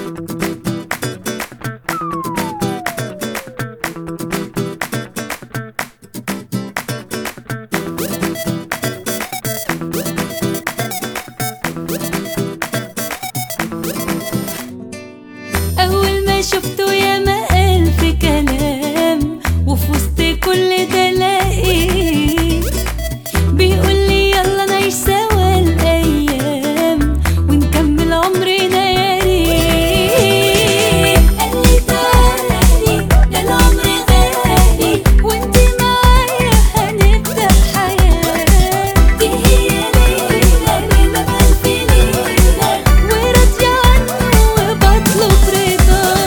أول ما شفته ياما ألف كلام، وفي وسط كل ده لاقيه بيقولي يلا نعيش سوا الأيام ونكمل عمرنا يا ريت. قالي تعالي ده العمر غالي وانتي معايا هنبدأ حياة، دي هي ليلة ليلة بألف ليلة وراضية عنه وبطلب رضاه.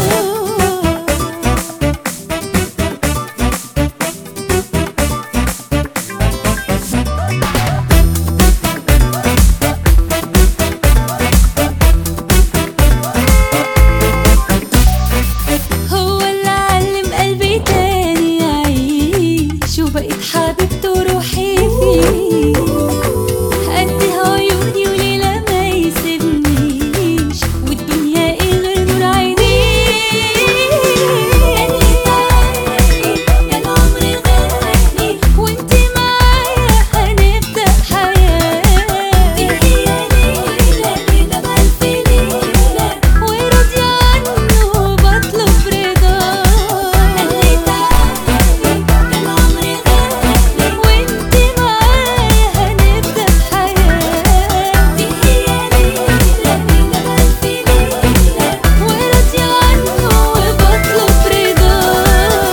هو اللي علم قلبي تاني يعيش وبقيت حبيبته روحي فيه، قدها عيوني وليلة ما يسيبنيش والدنيا ايه غير نور عينيه. قالي تعالي ده العمر غالي وانتي معايا هنبدأ حياة، دي هي ليلة ليلة بألف ليلة وراضية عنه وبطلب رضاه. قالي تعالي ده العمر غالي وانتي معايا هنبدأ حياة، دي هي ليلة ليلة بألف ليلة وراضية عنه وبطلب رضاه.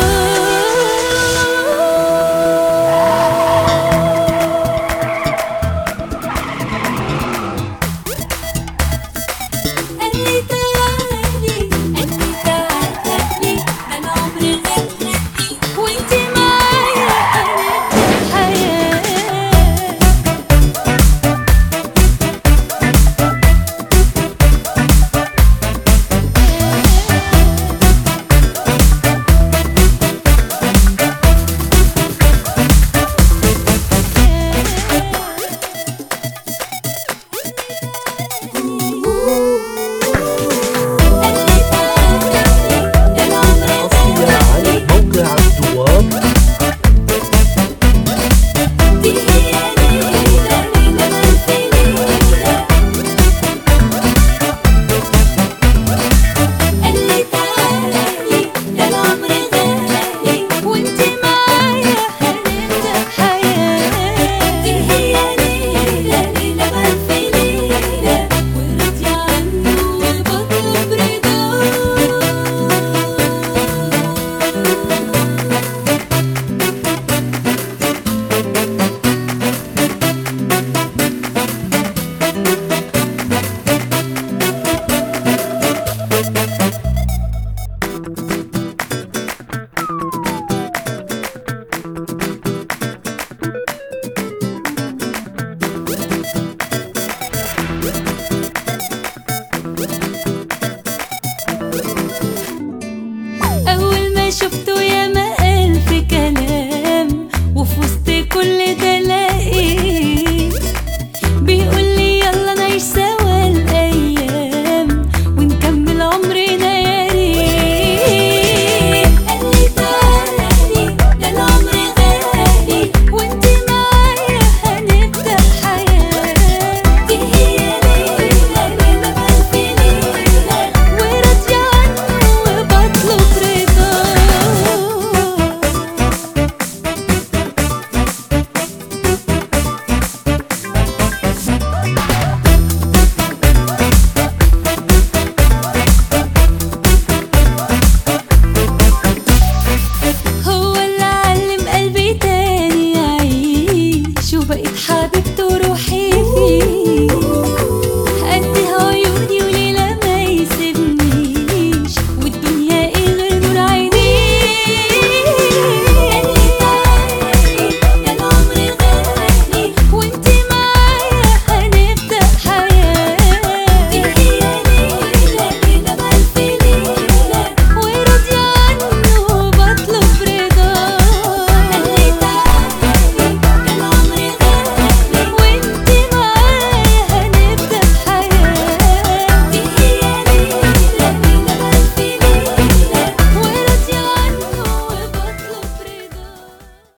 قالي تعالي ده العمر غالي وانتي معايا هنبدأ حياة. قالي تعالي ده العمر حصريا على موقع الدوام. دي هي ليلة ليلة بألف ليلة. قالي تعالي ده العمر غالي وانتي معايا هنبدأ حياة، دي هي ليلة ليلة بألف ليلة وراضية عنه وبطلب رضاه. أول ما شفته ياما